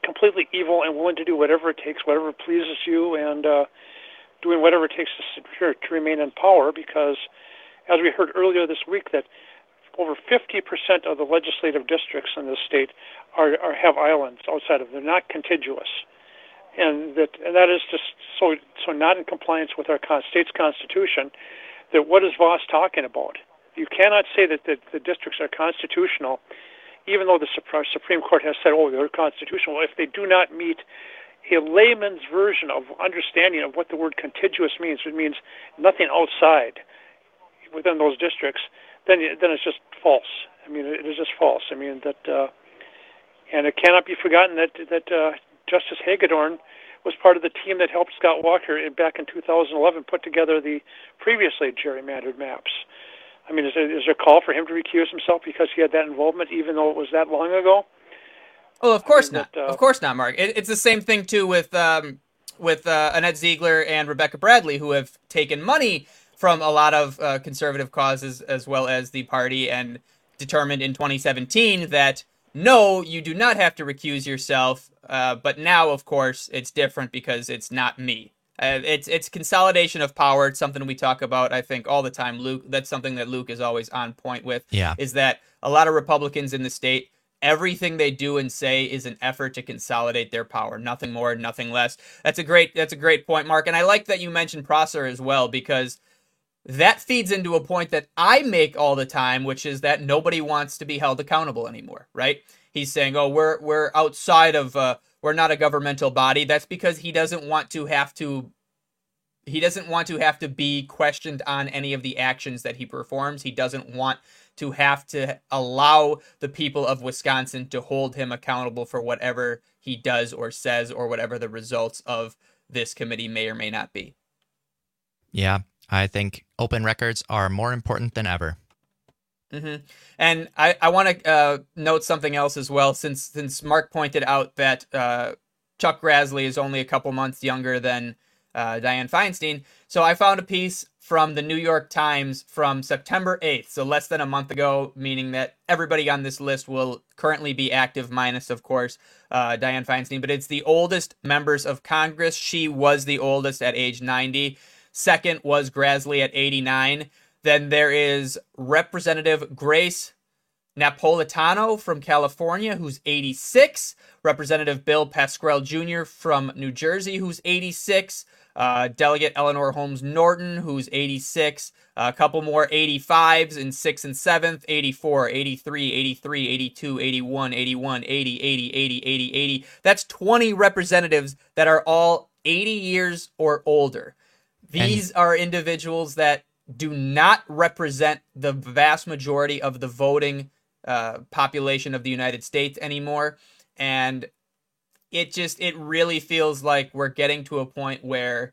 completely evil and willing to do whatever it takes, whatever pleases you, and doing whatever it takes to remain in power, because as we heard earlier this week, that over 50% of the legislative districts in this state have islands outside of them. They're not contiguous. And that is just so not in compliance with our state's constitution. That what is Voss talking about? You cannot say that the districts are constitutional, even though the Supreme Court has said, oh, they're constitutional, if they do not meet a layman's version of understanding of what the word contiguous means. It means nothing outside within those districts. Then it's just false. I mean, it is just false. I mean that, and it cannot be forgotten that Justice Hagedorn was part of the team that helped Scott Walker back in 2011 put together the previously gerrymandered maps. I mean, is there a call for him to recuse himself because he had that involvement, even though it was that long ago? Oh, of course not. Of course not, Mark. It's the same thing too with Annette Ziegler and Rebecca Bradley, who have taken money from a lot of conservative causes as well as the party, and determined in 2017 that no, you do not have to recuse yourself. But now, of course, it's different because it's not me. It's consolidation of power. It's something we talk about, I think, all the time. Luke, that's something that Luke is always on point with. Yeah. Is that a lot of Republicans in the state, everything they do and say is an effort to consolidate their power. Nothing more, nothing less. That's a great point, Mark. And I like that you mentioned Prosser as well, because that feeds into a point that I make all the time, which is that nobody wants to be held accountable anymore, right? He's saying, oh, we're outside of, we're not a governmental body. That's because he doesn't want to have to be questioned on any of the actions that he performs. He doesn't want to have to allow the people of Wisconsin to hold him accountable for whatever he does or says, or whatever the results of this committee may or may not be. Yeah, I think open records are more important than ever. Mm-hmm. And I want to note something else as well, since Mark pointed out that Chuck Grassley is only a couple months younger than Dianne Feinstein. So I found a piece from the New York Times from September 8th, so less than a month ago, meaning that everybody on this list will currently be active, minus, of course, Dianne Feinstein. But it's the oldest members of Congress. She was the oldest at age 90. Second was Grassley at 89. Then there is Representative Grace Napolitano from California, who's 86. Representative Bill Pascrell Jr. from New Jersey, who's 86. Delegate Eleanor Holmes Norton, who's 86. A couple more 85s in 6th and 7th, 84, 83, 83, 82, 81, 81, 80, 80, 80, 80, 80. That's 20 representatives that are all 80 years or older. These are individuals that do not represent the vast majority of the voting population of the United States anymore. And it really feels like we're getting to a point where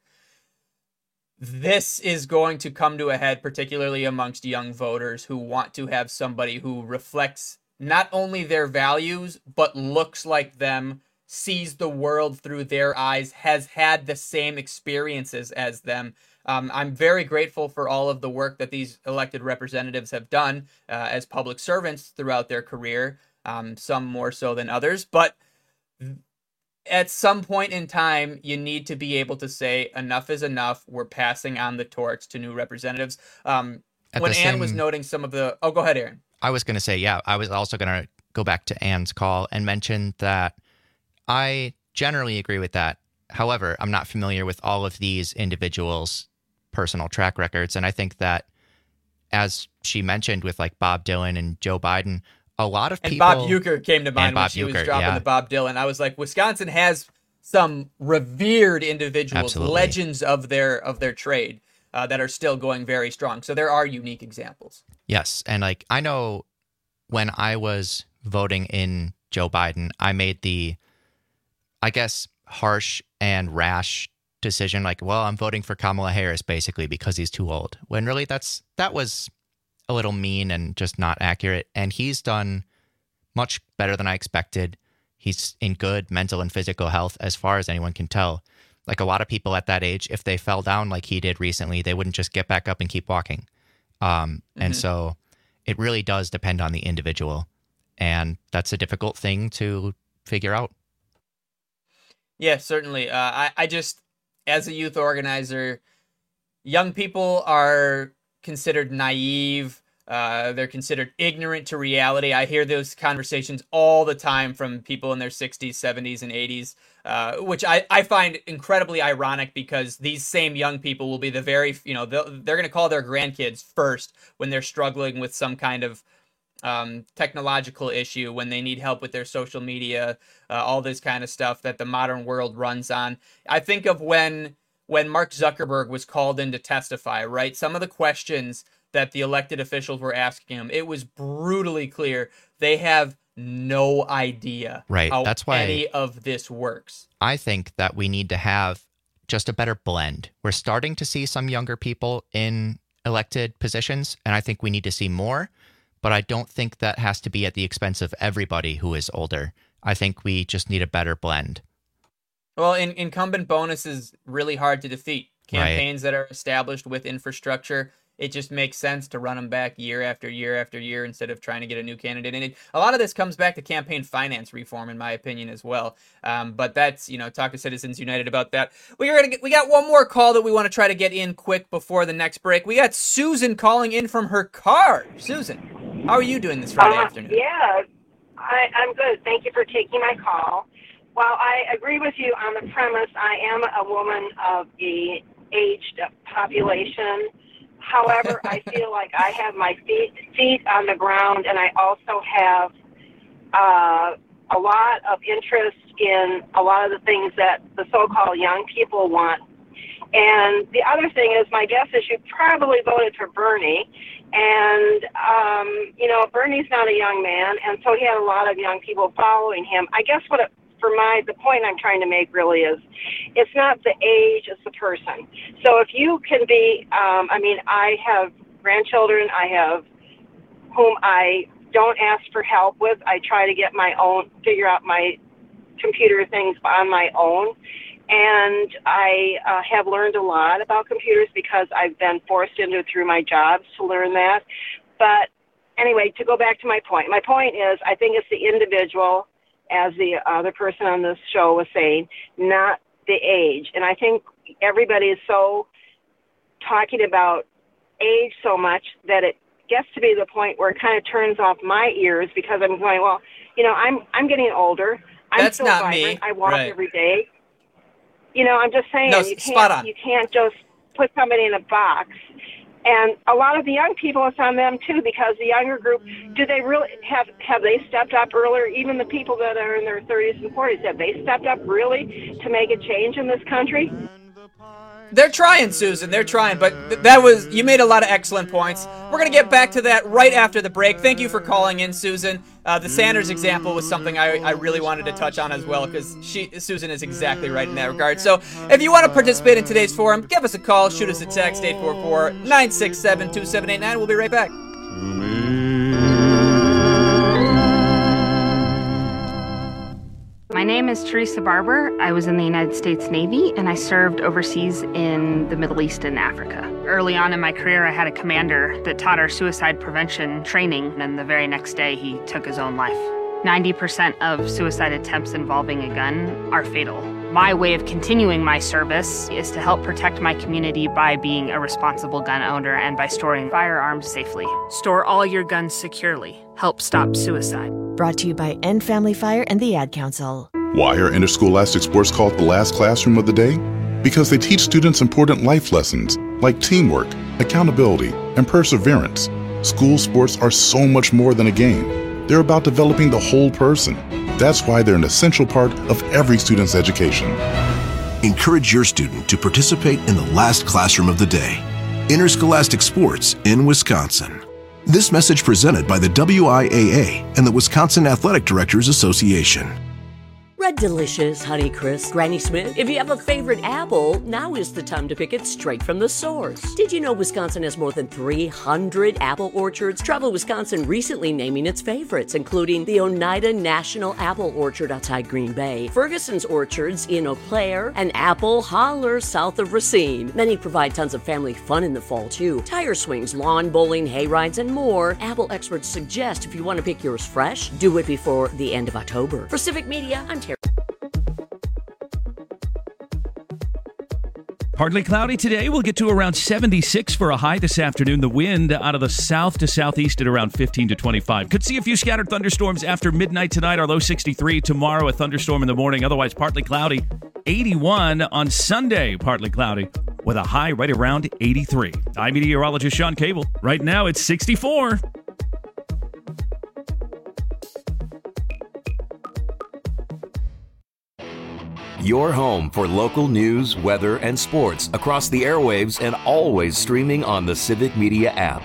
this is going to come to a head, particularly amongst young voters who want to have somebody who reflects not only their values, but looks like them, sees the world through their eyes, has had the same experiences as them. I'm very grateful for all of the work that these elected representatives have done as public servants throughout their career, some more so than others. But at some point in time, you need to be able to say enough is enough. We're passing on the torch to new representatives. When Ann was noting some of the... Oh, go ahead, Aaron. I was going to say, yeah, I was also going to go back to Ann's call and mention that I generally agree with that. However, I'm not familiar with all of these individuals' personal track records. And I think that, as she mentioned with like Bob Dylan and Joe Biden, a lot of people... And Bob Uecker came to mind when she was dropping the Bob Dylan. I was like, Wisconsin has some revered individuals, legends of their trade that are still going very strong. So there are unique examples. Yes. And like, I know when I was voting in Joe Biden, I made the, I guess, harsh and rash decision, like, well, I'm voting for Kamala Harris basically because he's too old. When really that was a little mean and just not accurate. And he's done much better than I expected. He's in good mental and physical health as far as anyone can tell. Like a lot of people at that age, if they fell down like he did recently, they wouldn't just get back up and keep walking. And so it really does depend on the individual. And that's a difficult thing to figure out. Yeah, certainly. I just, as a youth organizer, young people are considered naive. They're considered ignorant to reality. I hear those conversations all the time from people in their 60s, 70s, and 80s, which I find incredibly ironic because these same young people will be the very, they're going to call their grandkids first when they're struggling with some kind of technological issue, when they need help with their social media, all this kind of stuff that the modern world runs on. I think of when Mark Zuckerberg was called in to testify, right? Some of the questions that the elected officials were asking him, it was brutally clear they have no idea how That's why any of this works. I think that we need to have just a better blend. We're starting to see some younger people in elected positions, and I think we need to see more, but I don't think that has to be at the expense of everybody who is older. I think we just need a better blend. Well, incumbent bonus is really hard to defeat. Campaigns that are established with infrastructure, it just makes sense to run them back year after year after year instead of trying to get a new candidate. And a lot of this comes back to campaign finance reform, in my opinion, as well. But that's, talk to Citizens United about that. We got one more call that we want to try to get in quick before the next break. We got Susan calling in from her car. Susan, how are you doing this Friday afternoon? Yeah, I'm good. Thank you for taking my call. While I agree with you on the premise, I am a woman of the aged population. However, I feel like I have my feet on the ground, and I also have a lot of interest in a lot of the things that the so-called young people want. And the other thing is, my guess is you probably voted for Bernie, and Bernie's not a young man, and so he had a lot of young people following him. I guess the point I'm trying to make really is, it's not the age, it's the person. So if you can be, I have grandchildren, I have whom I don't ask for help with. I try to figure out my computer things on my own. And I have learned a lot about computers because I've been forced into it through my jobs to learn that. But anyway, to go back to my point is, I think it's the individual, as the other person on this show was saying, not the age. And I think everybody is so talking about age so much that it gets to be the point where it kind of turns off my ears, because I'm going, well, I'm getting older. That's still not vibrant. me. I walk Right. every day. I'm just saying, No, you spot on. can't just put somebody in a box. And a lot of the young people, it's on them too, because the younger group, do they really have they stepped up earlier? Even the people that are in their 30s and 40s, have they stepped up really to make a change in this country? They're trying, Susan. They're trying, but you made a lot of excellent points. We're going to get back to that right after the break. Thank you for calling in, Susan. The Sanders example was something I really wanted to touch on as well, because Susan is exactly right in that regard. So if you want to participate in today's forum, give us a call, shoot us a text, 844-967-2789. We'll be right back. My name is Teresa Barber. I was in the United States Navy, and I served overseas in the Middle East and Africa. Early on in my career, I had a commander that taught our suicide prevention training, and the very next day, he took his own life. 90% of suicide attempts involving a gun are fatal. My way of continuing my service is to help protect my community by being a responsible gun owner and by storing firearms safely. Store all your guns securely. Help stop suicide. Brought to you by End Family Fire and the Ad Council. Why are interscholastic sports called the last classroom of the day? Because they teach students important life lessons like teamwork, accountability, and perseverance. School sports are so much more than a game. They're about developing the whole person. That's why they're an essential part of every student's education. Encourage your student to participate in the last classroom of the day. Interscholastic sports in Wisconsin. This message presented by the WIAA and the Wisconsin Athletic Directors Association. Red Delicious, Honeycrisp, Granny Smith. If you have a favorite apple, now is the time to pick it straight from the source. Did you know Wisconsin has more than 300 apple orchards? Travel Wisconsin recently naming its favorites, including the Oneida National Apple Orchard outside Green Bay, Ferguson's Orchards in Eau Claire, and Apple Holler south of Racine. Many provide tons of family fun in the fall, too. Tire swings, lawn bowling, hay rides, and more. Apple experts suggest if you want to pick yours fresh, do it before the end of October. For Civic Media, I'm Terry. Partly cloudy today. We'll get to around 76 for a high this afternoon. The wind out of the south to southeast at around 15 to 25. Could see a few scattered thunderstorms after midnight tonight. Our low 63. Tomorrow, a thunderstorm in the morning. Otherwise, partly cloudy. 81 on Sunday, partly cloudy, with a high right around 83. I'm meteorologist Sean Cable. Right now, it's 64. Your home for local news, weather, and sports across the airwaves and always streaming on the Civic Media app.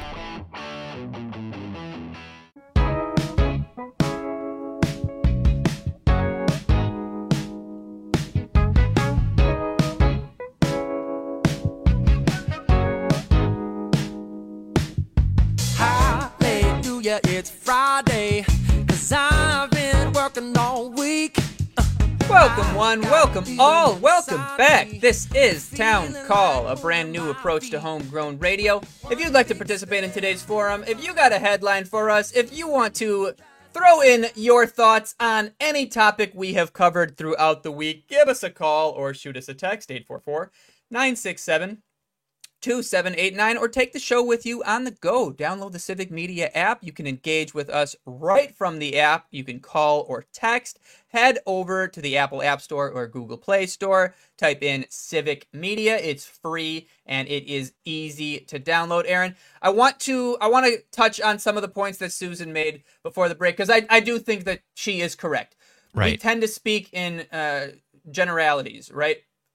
Hallelujah, it's Friday, 'cause I've been working all week. Welcome one, welcome all, welcome back. This is Town Call, a brand new approach to homegrown radio. If you'd like to participate in today's forum, if you got a headline for us, if you want to throw in your thoughts on any topic we have covered throughout the week, give us a call or shoot us a text, 844-967-2789, or take the show with you on the go. Download the Civic Media app. You can engage with us right from the app. You can call or text. Head over to the Apple App Store or Google Play Store. Type in Civic Media. It's free and it is easy to download. Aaron, I want to touch on some of the points that Susan made before the break, because I do think that she is correct. Right. We tend to speak in generalities, right?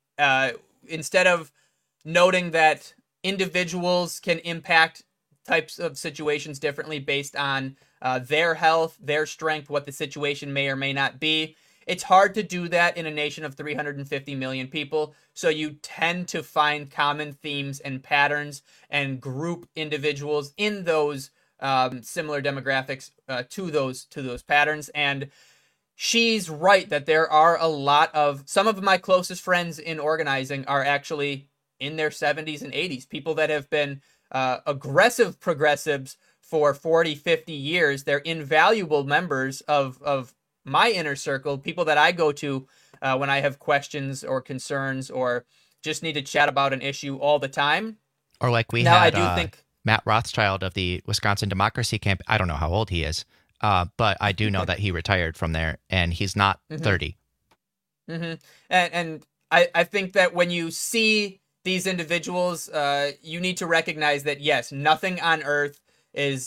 Instead of noting that individuals can impact types of situations differently based on their health, their strength, what the situation may or may not be. It's hard to do that in a nation of 350 million people, so you tend to find common themes and patterns and group individuals in those similar demographics to those patterns. And she's right that there are a lot of, some of my closest friends in organizing are actually in their 70s and 80s, people that have been aggressive progressives for 40, 50 years. They're invaluable members of my inner circle, people that I go to when I have questions or concerns or just need to chat about an issue all the time. Or like we now, had I do think Matt Rothschild of the Wisconsin Democracy Camp. I don't know how old he is, but I do know that he retired from there, and he's not 30. Mm-hmm. And I think that when you see these individuals, you need to recognize that, yes, nothing on earth is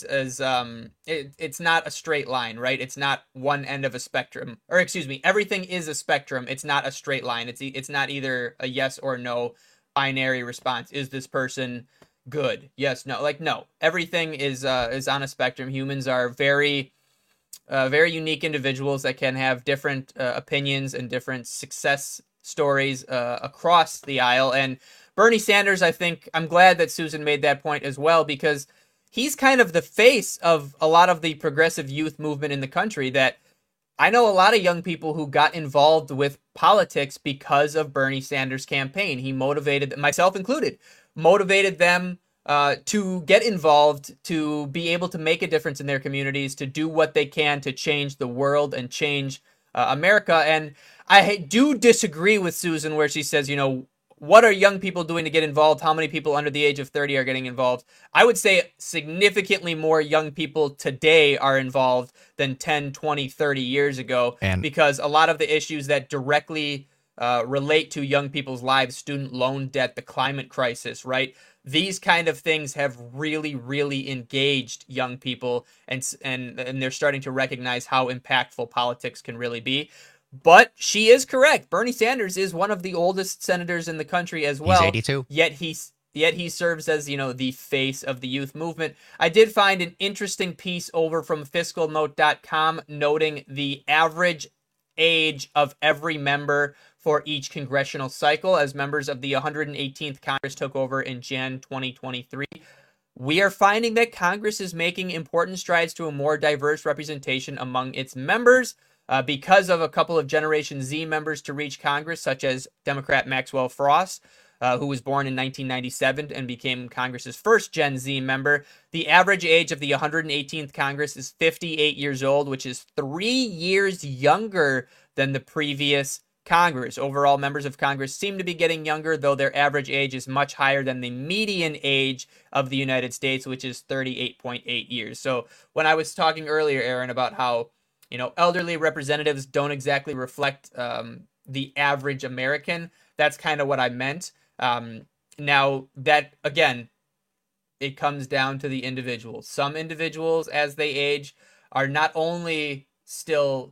it's not a straight line, right? It's not one end of a spectrum, or excuse me, everything is a spectrum. It's not a straight line. It's not either a yes or no binary response. Is this person good? Yes, no. Like, no, everything is on a spectrum. Humans are very unique individuals that can have different opinions and different success stories across the aisle. And Bernie Sanders, I think, I'm glad that Susan made that point as well, because he's kind of the face of a lot of the progressive youth movement in the country. That I know a lot of young people who got involved with politics because of Bernie Sanders' campaign. He motivated, myself included, motivated them to get involved, to be able to make a difference in their communities, to do what they can to change the world and change America. And I do disagree with Susan where she says, what are young people doing to get involved? How many people under the age of 30 are getting involved? I would say significantly more young people today are involved than 10, 20, 30 years ago, because a lot of the issues that directly relate to young people's lives, student loan debt, the climate crisis, right? These kind of things have really, really engaged young people, and they're starting to recognize how impactful politics can really be. But she is correct. Bernie Sanders is one of the oldest senators in the country as well. He's 82. Yet he serves as, the face of the youth movement. I did find an interesting piece over from fiscalnote.com noting the average age of every member for each congressional cycle as members of the 118th Congress took over in Jan 2023. We are finding that Congress is making important strides to a more diverse representation among its members. Because of a couple of Generation Z members to reach Congress, such as Democrat Maxwell Frost, who was born in 1997 and became Congress's first Gen Z member. The average age of the 118th Congress is 58 years old, which is 3 years younger than the previous Congress. Overall, members of Congress seem to be getting younger, though their average age is much higher than the median age of the United States, which is 38.8 years. So when I was talking earlier, Aaron, about how, elderly representatives don't exactly reflect the average American, that's kind of what I meant. Now, that, again, it comes down to the individual. Some individuals, as they age, are not only still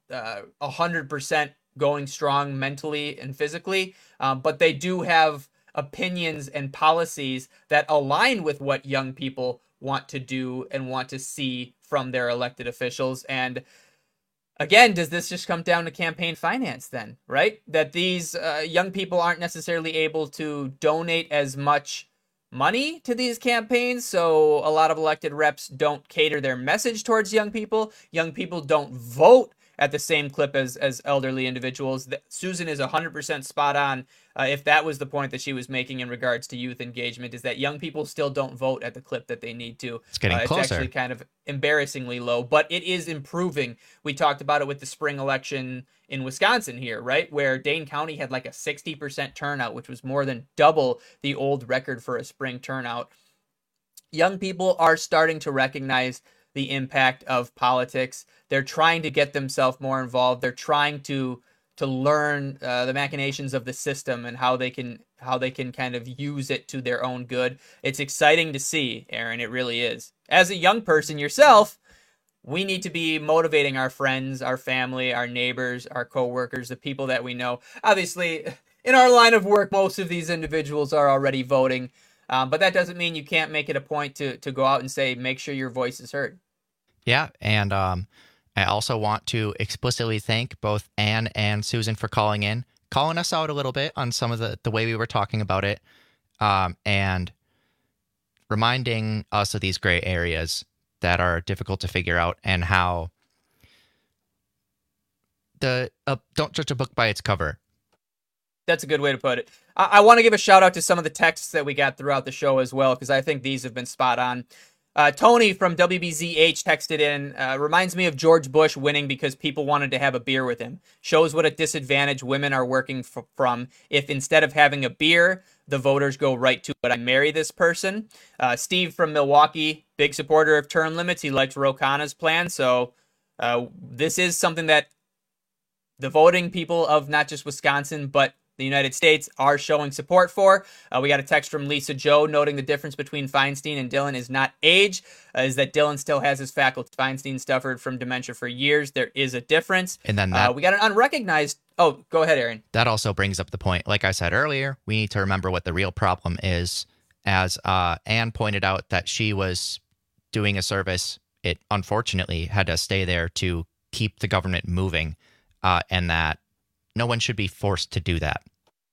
100% going strong mentally and physically, but they do have opinions and policies that align with what young people want to do and want to see from their elected officials. And again, does this just come down to campaign finance then, right? That these young people aren't necessarily able to donate as much money to these campaigns, so a lot of elected reps don't cater their message towards young people. Young people don't vote at the same clip as elderly individuals. Susan is 100% spot on. If that was the point that she was making in regards to youth engagement, is that young people still don't vote at the clip that they need to. It's getting closer. It's actually kind of embarrassingly low, but it is improving. We talked about it with the spring election in Wisconsin here, right? Where Dane County had like a 60% turnout, which was more than double the old record for a spring turnout. Young people are starting to recognize the impact of politics. They're trying to get themselves more involved. They're trying to learn the machinations of the system and how they can kind of use it to their own good. It's exciting to see, Aaron. It really is. As a young person yourself, we need to be motivating our friends, our family, our neighbors, our coworkers, the people that we know. Obviously, in our line of work, most of these individuals are already voting, but that doesn't mean you can't make it a point to go out and say, make sure your voice is heard. Yeah, and I also want to explicitly thank both Ann and Susan for calling us out a little bit on some of the way we were talking about it, and reminding us of these gray areas that are difficult to figure out, and how don't judge a book by its cover. That's a good way to put it. I want to give a shout out to some of the texts that we got throughout the show as well, because I think these have been spot on. Tony from WBZH texted in, reminds me of George Bush winning because people wanted to have a beer with him. Shows what a disadvantage women are working from if instead of having a beer, the voters go right to it. I marry this person. Steve from Milwaukee, big supporter of term limits. He likes Ro Khanna's plan. So this is something that the voting people of not just Wisconsin, but the United States are showing support for. We got a text from Lisa Joe noting the difference between Feinstein and Dillon is not age, is that Dillon still has his faculty. Feinstein suffered from dementia for years. There is a difference. And then we got an unrecognized... Oh, go ahead, Aaron. That also brings up the point. Like I said earlier, we need to remember what the real problem is. As Anne pointed out that she was doing a service, it unfortunately had to stay there to keep the government moving, and that no one should be forced to do that.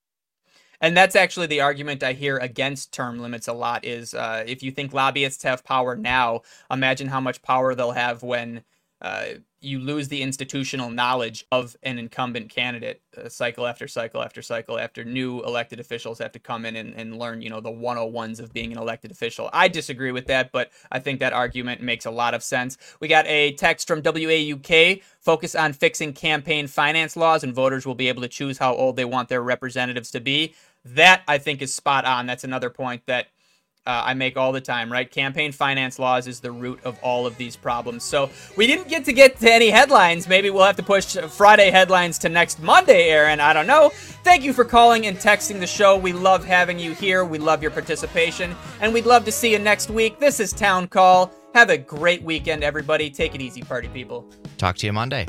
And that's actually the argument I hear against term limits a lot is if you think lobbyists have power now, imagine how much power they'll have when you lose the institutional knowledge of an incumbent candidate cycle after cycle after cycle after new elected officials have to come in and learn, the 101s of being an elected official. I disagree with that, but I think that argument makes a lot of sense. We got a text from WAUK, focus on fixing campaign finance laws and voters will be able to choose how old they want their representatives to be. That, I think, is spot on. That's another point that I make all the time, right? Campaign finance laws is the root of all of these problems. So we didn't get to any headlines. Maybe we'll have to push Friday headlines to next Monday, Aaron. I don't know. Thank you for calling and texting the show. We love having you here. We love your participation. And we'd love to see you next week. This is Town Call. Have a great weekend, everybody. Take it easy, party people. Talk to you Monday.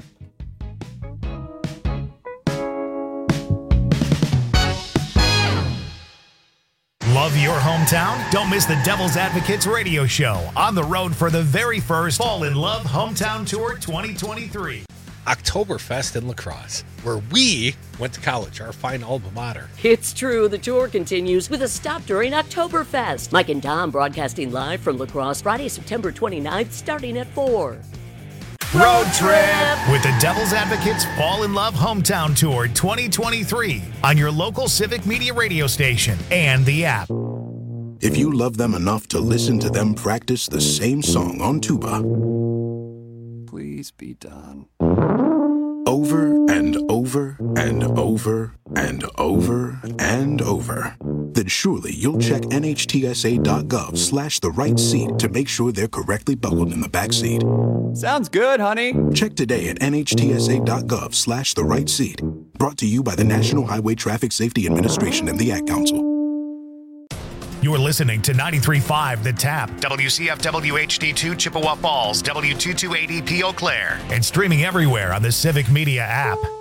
Love your hometown? Don't miss the Devil's Advocates radio show on the road for the very first Fall in Love Hometown Tour 2023. Oktoberfest in La Crosse, where we went to college, our fine alma mater. It's true. The tour continues with a stop during Oktoberfest. Mike and Tom broadcasting live from La Crosse Friday, September 29th, starting at 4. Road trip with the Devil's Advocates Fall in Love Hometown Tour 2023 on your local Civic Media radio station and the app. If you love them enough to listen to them practice the same song on tuba, please be done. Over and over over and over and over and over, then surely you'll check NHTSA.gov/the right seat to make sure they're correctly buckled in the back seat. Sounds good, honey. Check today at NHTSA.gov/the right seat. Brought to you by the National Highway Traffic Safety Administration and the Ad Council. You're listening to 93.5 The Tap, WCFW HD2 Chippewa Falls, W228EP Eau Claire, and streaming everywhere on the Civic Media app.